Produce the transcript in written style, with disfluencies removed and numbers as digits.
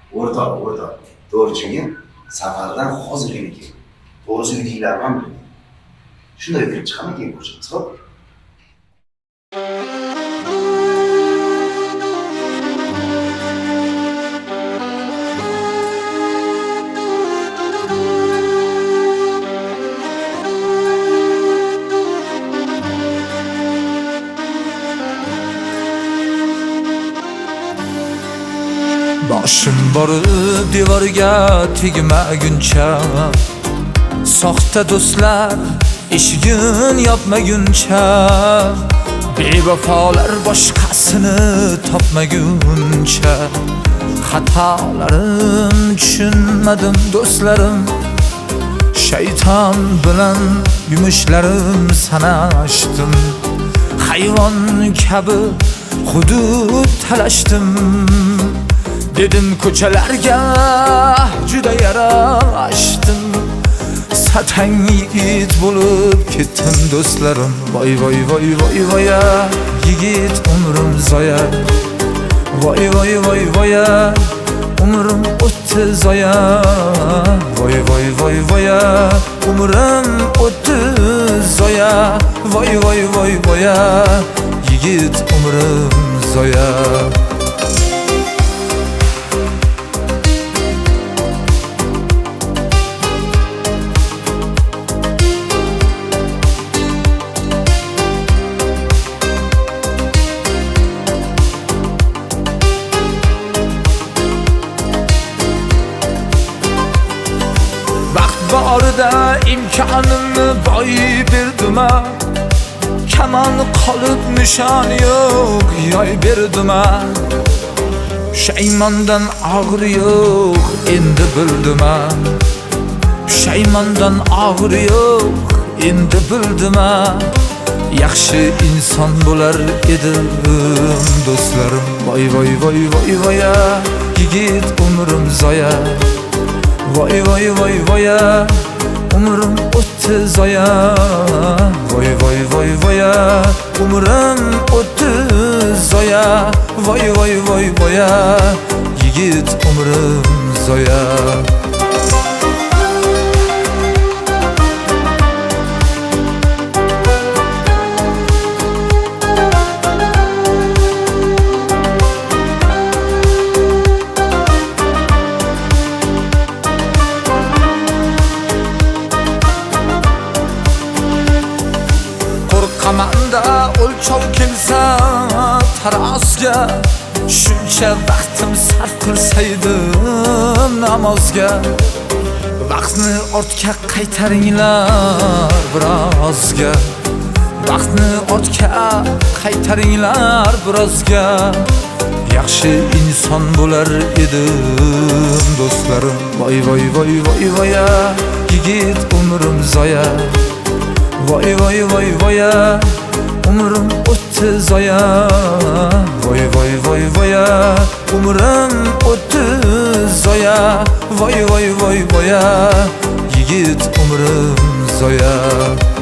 O'rtoq, to'g'richigi safardan hozirgina keldim. To'g'risi uydagilarni ham bilmayman. Shunday kirib chiqaman keyin ko'rishamiz, xo'p? Boshim borib devorga tegmaguncha, soxta do'stlar eshigin yopmaguncha, bevafolar boshqasini topmaguncha, xatolarim tushunmadim do'stlarim, shayton bilan yumushlarim sanashdim, hayvon kabi hudud talashdim. Dedim ko'chalarga juda yarashdim, satang yigit bo'lib ketdim do'stlarim. Voy voy voy voy voya, yigit umrim zoya. Voy voy voy voya, umrim o'tdi zoya. Voy voy voy voya, umrim o'tdi zoya. Voy voy voy voya, yigit umrim zoya. Borida imkonimni boy berdim, kaman qolib nishon yo'q yoy berdim. Pushaymondan og'ir yo'q endi bildim, pushaymondan og'ir yo'q endi bildim. Yaxshi inson bo'lar edim do'stlarim. Voy voy voy voy voya, yigit umrim zoya. Voy voy voy voya, umrim o'tdi zoya. Voy voy voy voya, umrim o'tdi zoya. Voy voy voy voya, yigit umrim zoya. Qo'rqamanda o'lchov kelsa tarozga, shuncha vaqtim sarf qilsaydim namozga. Vaqtni ortga qaytaringlar birozga, vaqtni ortga qaytaringlar birozga. Yaxshi inson bo'lar edim do'stlarim. Voy voy voy voy voya, yigit umrim zoya. Voy voy voy voya, umrim o'tdi zoya. Voy voy voy voya, umrim o'tdi zoya. Voy voy voy voya, yigit umrim zoya.